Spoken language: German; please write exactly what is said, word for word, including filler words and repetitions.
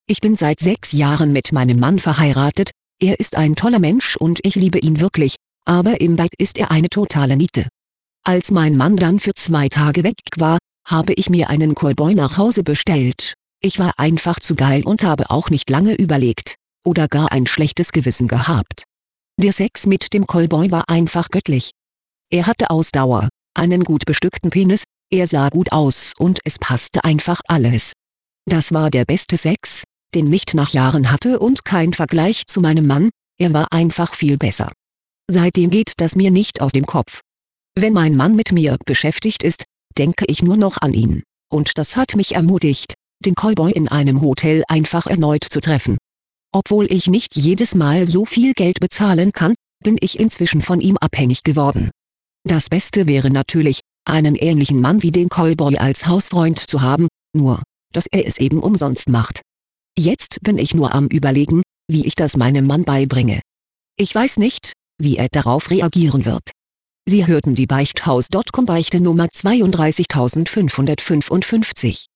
Ich bin seit sechs Jahren mit meinem Mann verheiratet, er ist ein toller Mensch und ich liebe ihn wirklich, aber im Bett ist er eine totale Niete. Als mein Mann dann für zwei Tage weg war, habe ich mir einen Callboy nach Hause bestellt. Ich war einfach zu geil und habe auch nicht lange überlegt, oder gar ein schlechtes Gewissen gehabt. Der Sex mit dem Callboy war einfach göttlich. Er hatte Ausdauer, einen gut bestückten Penis, er sah gut aus und es passte einfach alles. Das war der beste Sex, den ich nach Jahren hatte und kein Vergleich zu meinem Mann, er war einfach viel besser. Seitdem geht das mir nicht aus dem Kopf. Wenn mein Mann mit mir beschäftigt ist, denke ich nur noch an ihn, und das hat mich ermutigt, den Callboy in einem Hotel einfach erneut zu treffen. Obwohl ich nicht jedes Mal so viel Geld bezahlen kann, bin ich inzwischen von ihm abhängig geworden. Das Beste wäre natürlich, einen ähnlichen Mann wie den Callboy als Hausfreund zu haben, nur, dass er es eben umsonst macht. Jetzt bin ich nur am Überlegen, wie ich das meinem Mann beibringe. Ich weiß nicht, wie er darauf reagieren wird. Sie hörten die Beichthaus Punkt com Beichte Nummer zweiunddreißigtausendfünfhundertfünfundfünfzig.